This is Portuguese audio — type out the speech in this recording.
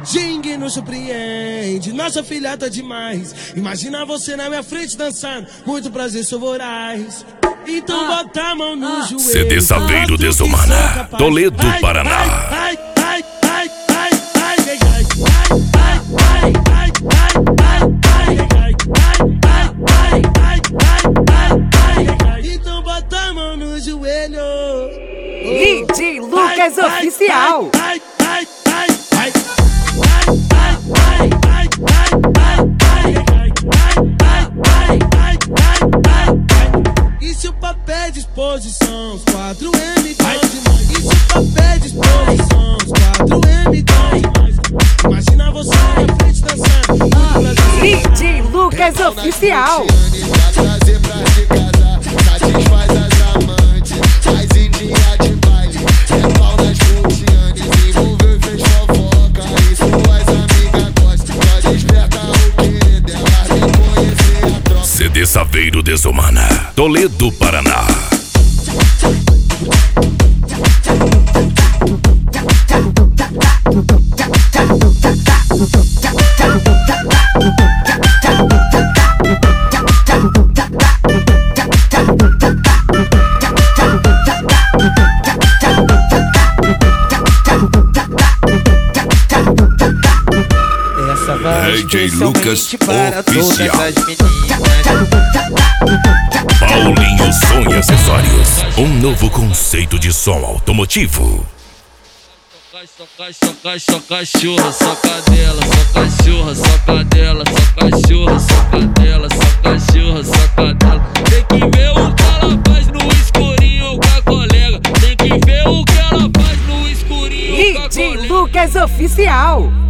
Jingue nos surpreende, nossa filha tá demais. Imagina você na minha frente dançando, muito prazer, sou voraz. Então bota a mão no joelho. CD Saveiro Desumana, Toledo, Paraná. Então bota a mão no joelho. DJ Lucas Oficial. E se o papel é disposição, os 4M tão demais. E se o papel é disposição, os 4M tão demais. Imagina você na minha frente dançando. DJ Lucas Oficial. Trazer pra te casar, satisfaz as amantes, faz em dia de baile, é pau nas curtianes, envolveu e fez fofoca, e suas amigas gostam, só desperta o querer dela, vem conhecer a troca. CD Saveiro Desumana, Toledo, Paraná. DJ Lucas Oficial. Paulinho Som e Acessórios, um novo conceito de som automotivo. Só cachorra, só cadela, só cachorra, só cadela, só cachorra, só cadela, só cachorra, só cadela. Tem que ver o que ela faz no escurinho com a colega. Tem que ver o que ela faz no escurinho com a colega. DJ Lucas Oficial.